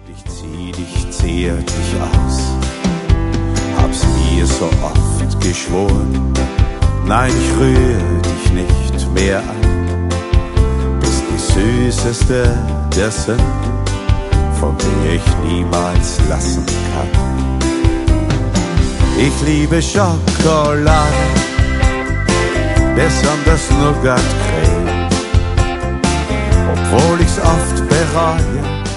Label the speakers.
Speaker 1: Ich zieh dich zärtlich aus, hab's mir so oft geschworen. Nein, ich rühre dich nicht mehr an, bist die süßeste der Sünden, von der ich niemals lassen kann. Ich liebe Schokolade, besonders Nougat-Creme, obwohl ich's oft bereue,